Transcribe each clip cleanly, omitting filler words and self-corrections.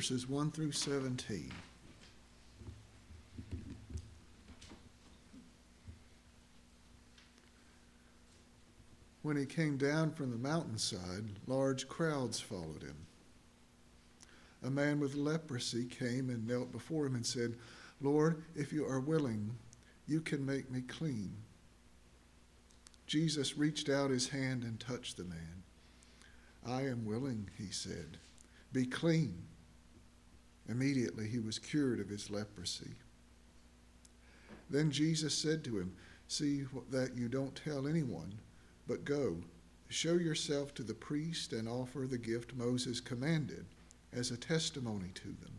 verses 1 through 17. When he came down from the mountainside, large crowds followed him. A man with leprosy came and knelt before him and said, "Lord, if you are willing, you can make me clean." Jesus reached out his hand and touched the man. "I am willing," he said. "Be clean." Immediately he was cured of his leprosy. Then Jesus said to him, "See that you don't tell anyone, but go, show yourself to the priest and offer the gift Moses commanded as a testimony to them."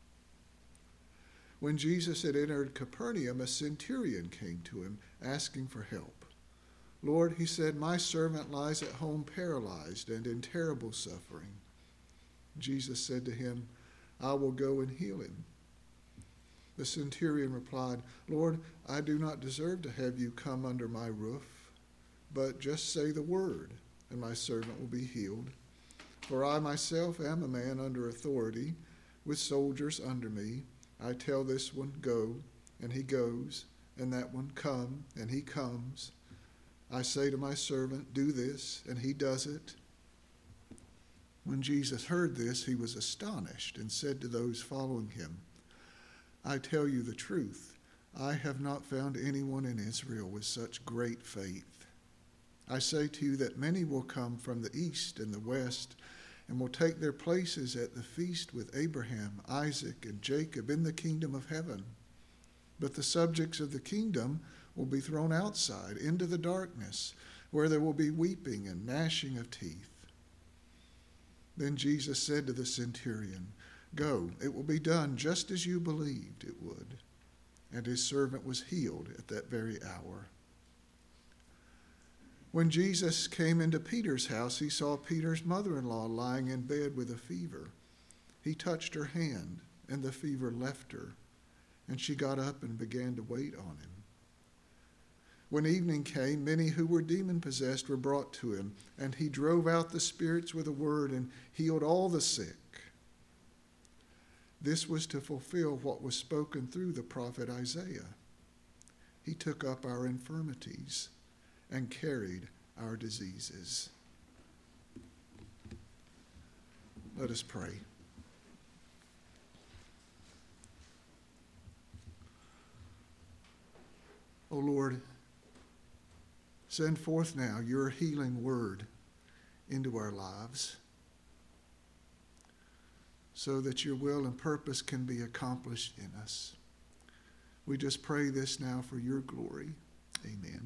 When Jesus had entered Capernaum, a centurion came to him, asking for help. "Lord," he said, "my servant lies at home paralyzed and in terrible suffering." Jesus said to him, "I will go and heal him." The centurion replied, "Lord, I do not deserve to have you come under my roof, but just say the word, and my servant will be healed. For I myself am a man under authority, with soldiers under me. I tell this one, 'Go,' and he goes, and that one, 'Come,' and he comes. I say to my servant, 'Do this,' and he does it." When Jesus heard this, he was astonished and said to those following him, "I tell you the truth, I have not found anyone in Israel with such great faith. I say to you that many will come from the east and the west and will take their places at the feast with Abraham, Isaac, and Jacob in the kingdom of heaven. But the subjects of the kingdom will be thrown outside into the darkness, where there will be weeping and gnashing of teeth." Then Jesus said to the centurion, "Go, it will be done just as you believed it would." And his servant was healed at that very hour. When Jesus came into Peter's house, he saw Peter's mother-in-law lying in bed with a fever. He touched her hand, and the fever left her, and she got up and began to wait on him. When evening came, many who were demon-possessed were brought to him, and he drove out the spirits with a word and healed all the sick. This was to fulfill what was spoken through the prophet Isaiah. He took up our infirmities and carried our diseases. Let us pray. O Lord, send forth now your healing word into our lives so that your will and purpose can be accomplished in us. We just pray this now for your glory. Amen.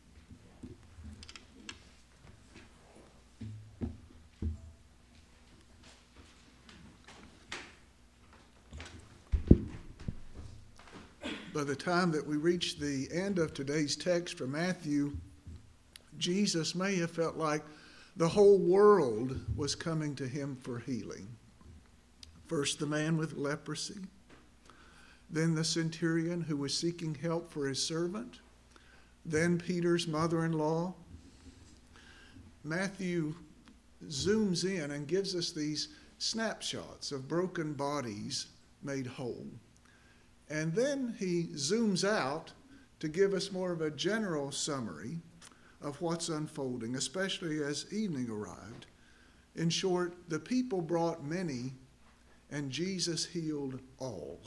By the time that we reach the end of today's text from Matthew, Jesus may have felt like the whole world was coming to him for healing. First the man with leprosy, then the centurion who was seeking help for his servant, then Peter's mother-in-law. Matthew zooms in and gives us these snapshots of broken bodies made whole. And then he zooms out to give us more of a general summary of what's unfolding, especially as evening arrived. In short, the people brought many, and Jesus healed all.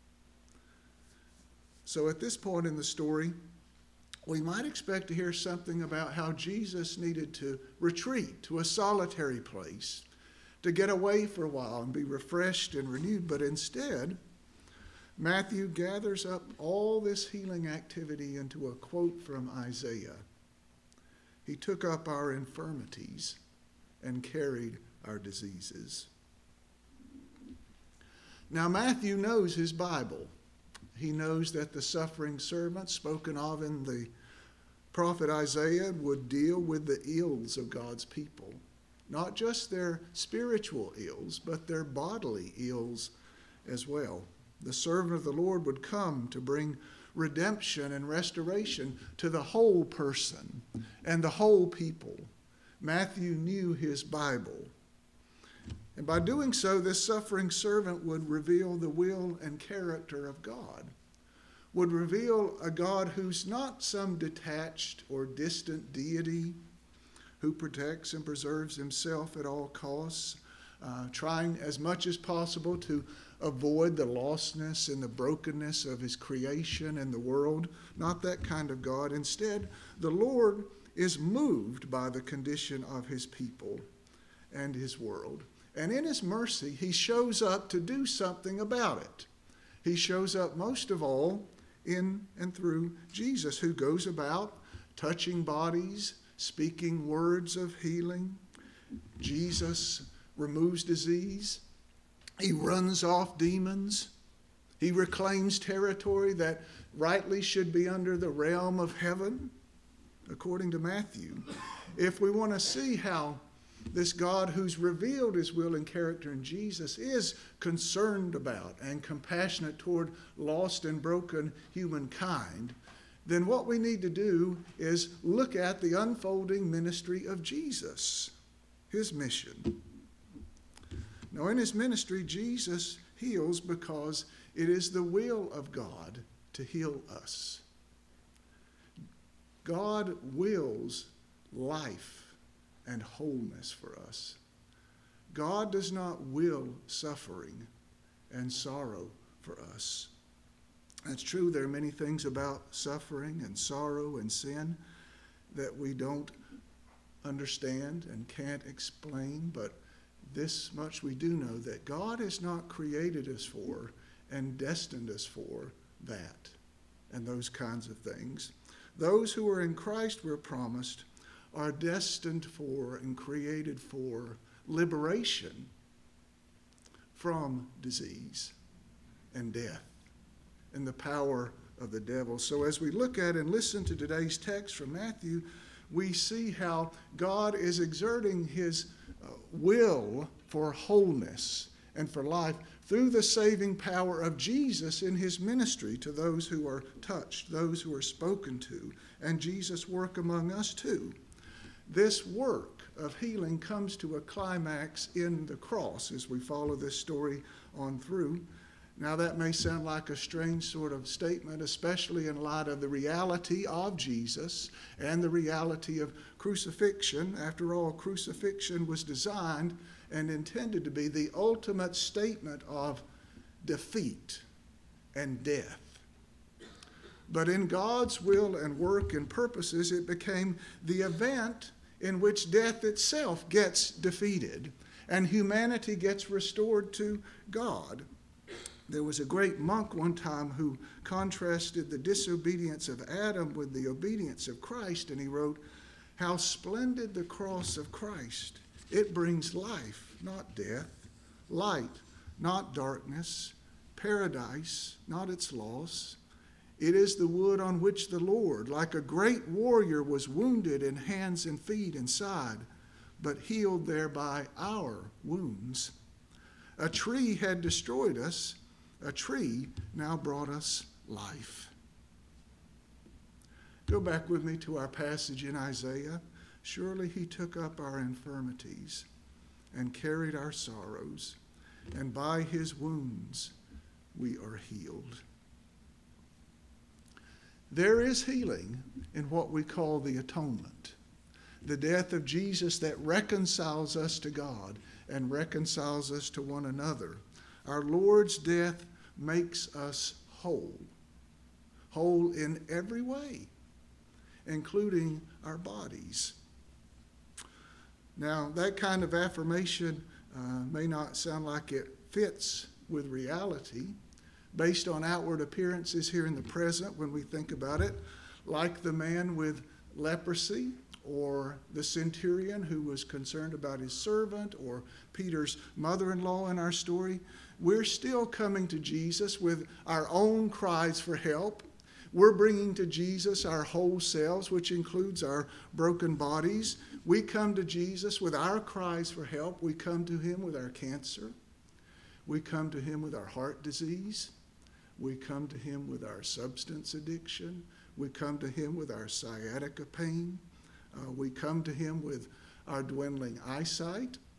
So at this point in the story, we might expect to hear something about how Jesus needed to retreat to a solitary place to get away for a while and be refreshed and renewed. But instead, Matthew gathers up all this healing activity into a quote from Isaiah. He took up our infirmities and carried our diseases. Now, Matthew knows his Bible. He knows that the suffering servant spoken of in the prophet Isaiah would deal with the ills of God's people. Not just their spiritual ills, but their bodily ills as well. The servant of the Lord would come to bring redemption and restoration to the whole person and the whole people. Matthew knew his Bible. And by doing so, this suffering servant would reveal the will and character of God, would reveal a God who's not some detached or distant deity who protects and preserves himself at all costs, trying as much as possible to avoid the lostness and the brokenness of his creation and the world. Not that kind of God. Instead, the Lord is moved by the condition of his people and his world. And in his mercy, he shows up to do something about it. He shows up most of all in and through Jesus, who goes about touching bodies, speaking words of healing. Jesus removes disease. He runs off demons. He reclaims territory that rightly should be under the realm of heaven, according to Matthew. If we want to see how this God who's revealed his will and character in Jesus is concerned about and compassionate toward lost and broken humankind, then what we need to do is look at the unfolding ministry of Jesus, his mission. Now, in his ministry, Jesus heals because it is the will of God to heal us. God wills life and wholeness for us. God does not will suffering and sorrow for us. It's true, there are many things about suffering and sorrow and sin that we don't understand and can't explain, but this much we do know, that God has not created us for and destined us for that and those kinds of things. Those who are in Christ, we're promised, are destined for and created for liberation from disease and death and the power of the devil. So as we look at and listen to today's text from Matthew, we see how God is exerting his will for wholeness and for life through the saving power of Jesus in his ministry to those who are touched, those who are spoken to, and Jesus' work among us too. This work of healing comes to a climax in the cross as we follow this story on through. Now, that may sound like a strange sort of statement, especially in light of the reality of Jesus and the reality of crucifixion. After all, crucifixion was designed and intended to be the ultimate statement of defeat and death. But in God's will and work and purposes, it became the event in which death itself gets defeated and humanity gets restored to God. There was a great monk one time who contrasted the disobedience of Adam with the obedience of Christ, and he wrote, "How splendid the cross of Christ. It brings life, not death, light, not darkness, paradise, not its loss. It is the wood on which the Lord, like a great warrior, was wounded in hands and feet and side, but healed thereby our wounds. A tree had destroyed us. A tree now brought us life." Go back with me to our passage in Isaiah. "Surely he took up our infirmities and carried our sorrows, and by his wounds we are healed." There is healing in what we call the atonement, the death of Jesus that reconciles us to God and reconciles us to one another. Our Lord's death makes us whole in every way, including our bodies. Now, that kind of affirmation may not sound like it fits with reality, based on outward appearances here in the present when we think about it, like the man with leprosy, or the centurion who was concerned about his servant, or Peter's mother-in-law in our story. We're still coming to Jesus with our own cries for help. We're bringing to Jesus our whole selves, which includes our broken bodies. We come to Jesus with our cries for help. We come to him with our cancer. We come to him with our heart disease. We come to him with our substance addiction. We come to him with our sciatica pain. We come to him with our dwindling eyesight.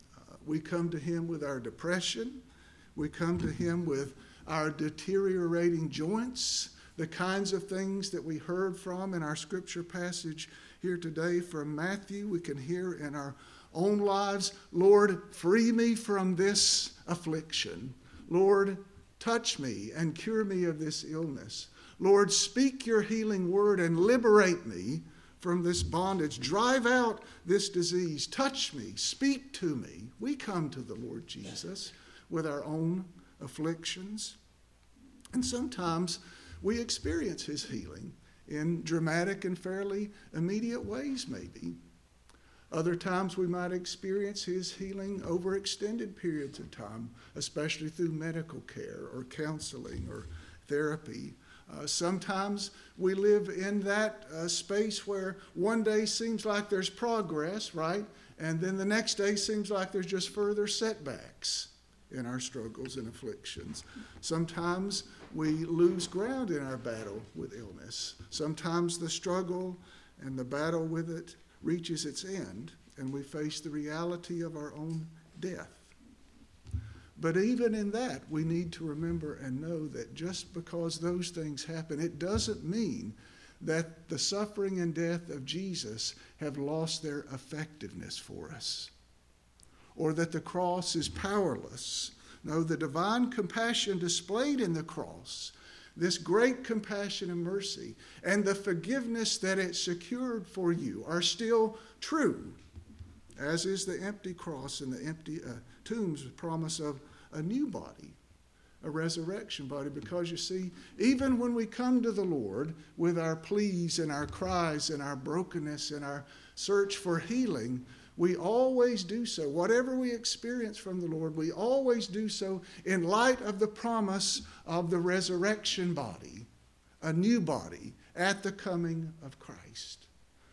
We come to him with our depression. We come to him with our deteriorating joints, the kinds of things that we heard from in our scripture passage here today from Matthew. We can hear in our own lives, Lord, free me from this affliction. Lord, touch me and cure me of this illness. Lord, speak your healing word and liberate me from this bondage. Drive out this disease. Touch me. Speak to me. We come to the Lord Jesus with our own afflictions. And sometimes we experience his healing in dramatic and fairly immediate ways, maybe. Other times we might experience his healing over extended periods of time, especially through medical care or counseling or therapy. Sometimes we live in that space where one day seems like there's progress, right? And then the next day seems like there's just further setbacks in our struggles and afflictions. Sometimes we lose ground in our battle with illness. Sometimes the struggle and the battle with it reaches its end, and we face the reality of our own death. But even in that, we need to remember and know that just because those things happen, it doesn't mean that the suffering and death of Jesus have lost their effectiveness for us, or that the cross is powerless. No, the divine compassion displayed in the cross, this great compassion and mercy, and the forgiveness that it secured for you are still true, as is the empty cross and the empty tomb's promise of a new body, a resurrection body. Because you see, even when we come to the Lord with our pleas and our cries and our brokenness and our search for healing, we always do so. Whatever we experience from the Lord, we always do so in light of the promise of the resurrection body, a new body at the coming of Christ.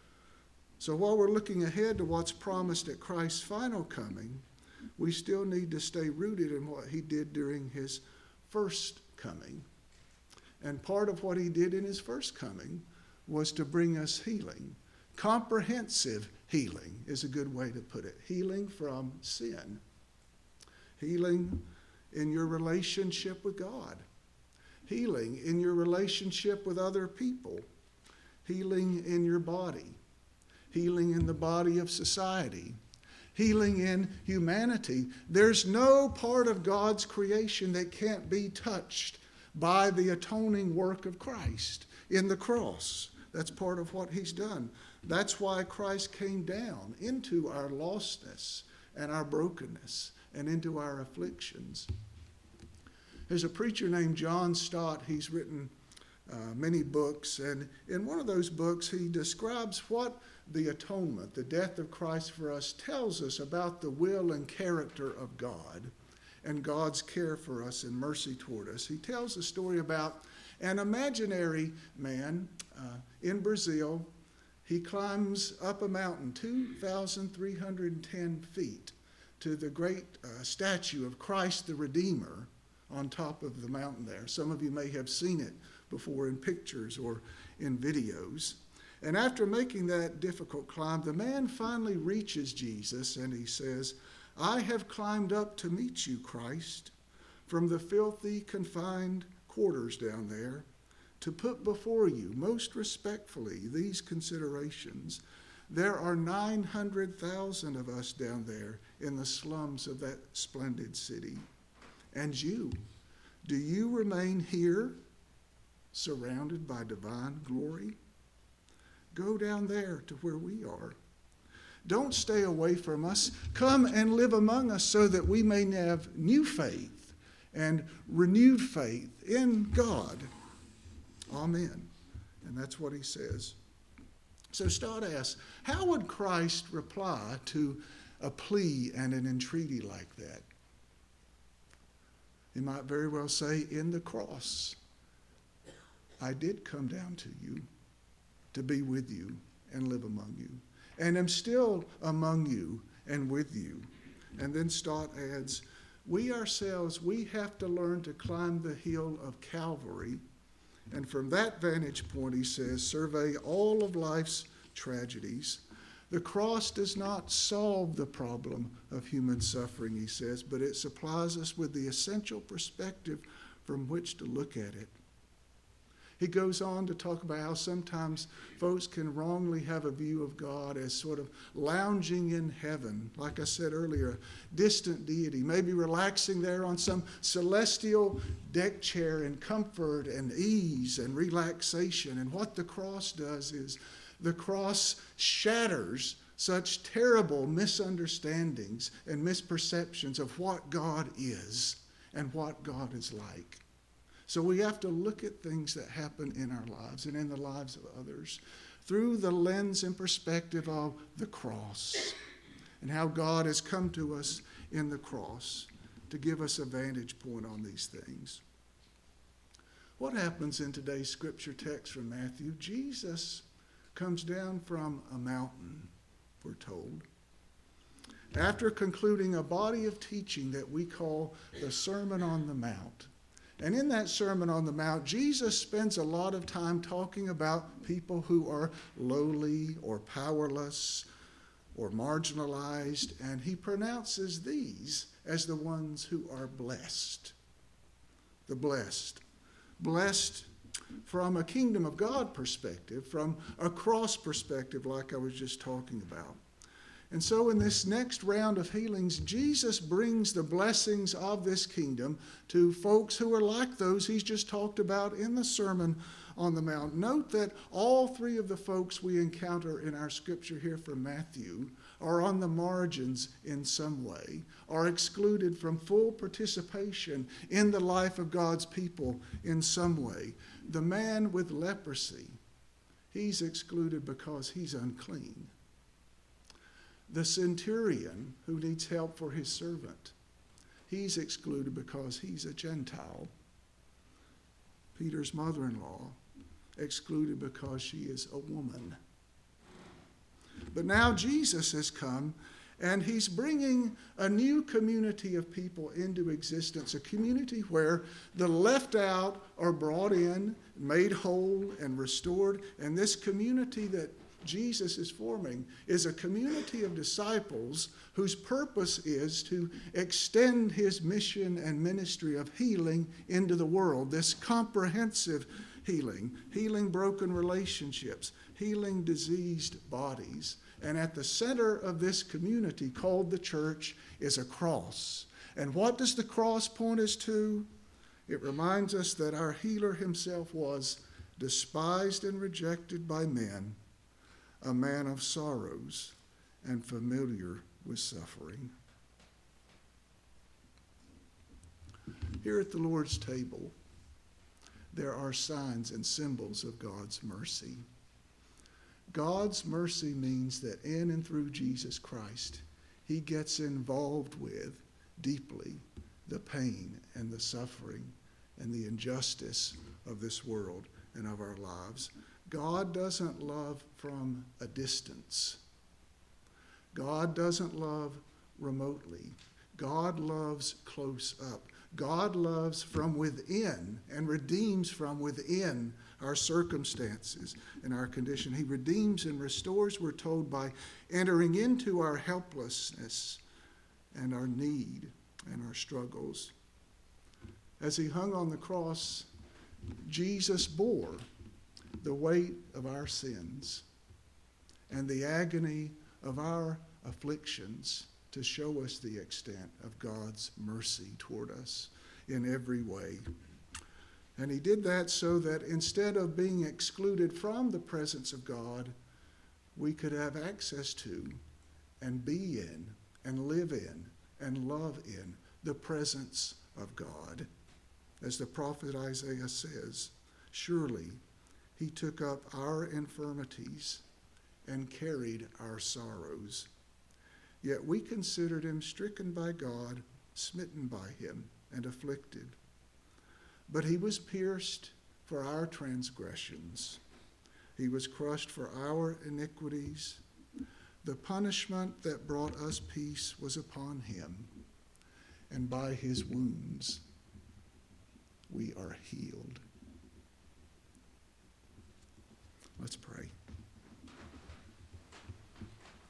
So while we're looking ahead to what's promised at Christ's final coming, we still need to stay rooted in what he did during his first coming. And part of what he did in his first coming was to bring us healing. Comprehensive healing is a good way to put it. Healing from sin. Healing in your relationship with God. Healing in your relationship with other people. Healing in your body. Healing in the body of society. Healing in humanity. There's no part of God's creation that can't be touched by the atoning work of Christ in the cross. That's part of what he's done. That's why Christ came down into our lostness and our brokenness and into our afflictions. There's a preacher named John Stott. He's written many books, and in one of those books he describes what the atonement, the death of Christ for us, tells us about the will and character of God and God's care for us and mercy toward us. He tells a story about an imaginary man in Brazil. He climbs up a mountain 2,310 feet to the great statue of Christ the Redeemer on top of the mountain there. Some of you may have seen it before in pictures or in videos. And after making that difficult climb, the man finally reaches Jesus and he says, "I have climbed up to meet you, Christ, from the filthy, confined quarters down there, to put before you, most respectfully, these considerations. There are 900,000 of us down there in the slums of that splendid city. And you, do you remain here, surrounded by divine glory? Go down there to where we are. Don't stay away from us. Come and live among us so that we may have new faith and renewed faith in God. Amen." And that's what he says. So Stott asks, how would Christ reply to a plea and an entreaty like that? He might very well say, in the cross, I did come down to you to be with you and live among you, and am still among you and with you. And then Stott adds, we ourselves, we have to learn to climb the hill of Calvary, and from that vantage point, he says, survey all of life's tragedies, The cross does not solve the problem of human suffering, he says, but it supplies us with the essential perspective from which to look at it. He goes on to talk about how sometimes folks can wrongly have a view of God as sort of lounging in heaven, like I said earlier, distant deity, maybe relaxing there on some celestial deck chair in comfort and ease and relaxation. And what the cross does is the cross shatters such terrible misunderstandings and misperceptions of what God is and what God is like. So we have to look at things that happen in our lives and in the lives of others through the lens and perspective of the cross and how God has come to us in the cross to give us a vantage point on these things. What happens in today's scripture text from Matthew? Jesus comes down from a mountain, we're told, after concluding a body of teaching that we call the Sermon on the Mount. And in that Sermon on the Mount, Jesus spends a lot of time talking about people who are lowly or powerless or marginalized, and he pronounces these as the ones who are blessed. The blessed. Blessed from a kingdom of God perspective, from a cross perspective like I was just talking about. And so in this next round of healings, Jesus brings the blessings of this kingdom to folks who are like those he's just talked about in the Sermon on the Mount. Note that all three of the folks we encounter in our scripture here from Matthew are on the margins in some way, are excluded from full participation in the life of God's people in some way. The man with leprosy, he's excluded because he's unclean. The centurion who needs help for his servant, he's excluded because he's a Gentile. Peter's mother-in-law, excluded because she is a woman. But now Jesus has come, and he's bringing a new community of people into existence, a community where the left out are brought in, made whole, and restored. And this community that Jesus is forming is a community of disciples whose purpose is to extend his mission and ministry of healing into the world, this comprehensive healing, healing broken relationships, healing diseased bodies. And at the center of this community called the church is a cross. And what does the cross point us to? It reminds us that our healer himself was despised and rejected by men, a man of sorrows and familiar with suffering. Here at the Lord's table, there are signs and symbols of God's mercy. God's mercy means that in and through Jesus Christ, he gets involved with deeply the pain and the suffering and the injustice of this world and of our lives. God doesn't love from a distance. God doesn't love remotely. God loves close up. God loves from within and redeems from within our circumstances and our condition. He redeems and restores, we're told, by entering into our helplessness and our need and our struggles. As he hung on the cross, Jesus bore the weight of our sins and the agony of our afflictions to show us the extent of God's mercy toward us in every way. And he did that so that instead of being excluded from the presence of God, we could have access to and be in and live in and love in the presence of God. As the prophet Isaiah says, surely he took up our infirmities and carried our sorrows. Yet we considered him stricken by God, smitten by him, and afflicted. But he was pierced for our transgressions. He was crushed for our iniquities. The punishment that brought us peace was upon him, and by his wounds we are healed. Let's pray.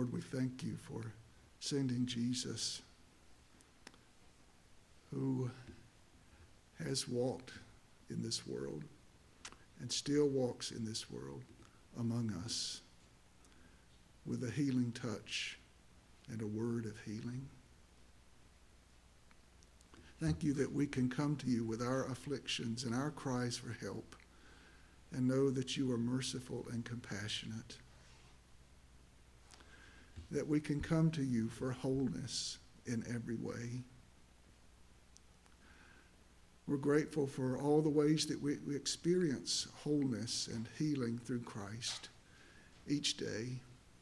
Lord, we thank you for sending Jesus, who has walked in this world and still walks in this world among us with a healing touch and a word of healing. Thank you that we can come to you with our afflictions and our cries for help and know that you are merciful and compassionate. That we can come to you for wholeness in every way. We're grateful for all the ways that we experience wholeness and healing through Christ each day.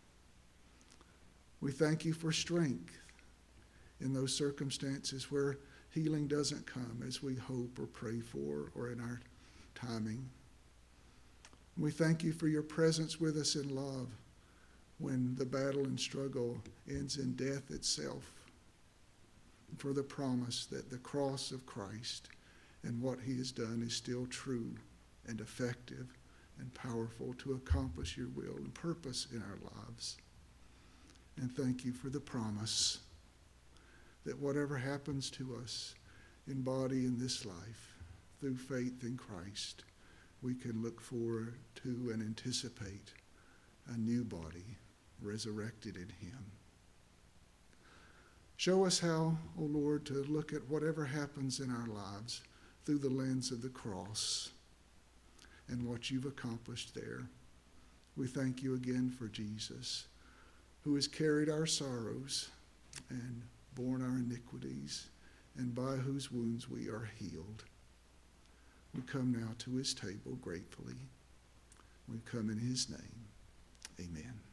We thank you for strength in those circumstances where healing doesn't come as we hope or pray for or in our timing. We thank you for your presence with us in love when the battle and struggle ends in death itself, and for the promise that the cross of Christ and what he has done is still true and effective and powerful to accomplish your will and purpose in our lives. And thank you for the promise that whatever happens to us in body in this life, through faith in Christ, we can look forward to and anticipate a new body resurrected in him. Show us how, O Lord, to look at whatever happens in our lives through the lens of the cross and what you've accomplished there. We thank you again for Jesus, who has carried our sorrows and borne our iniquities, and by whose wounds we are healed. We come now to his table gratefully. We come in his name. Amen.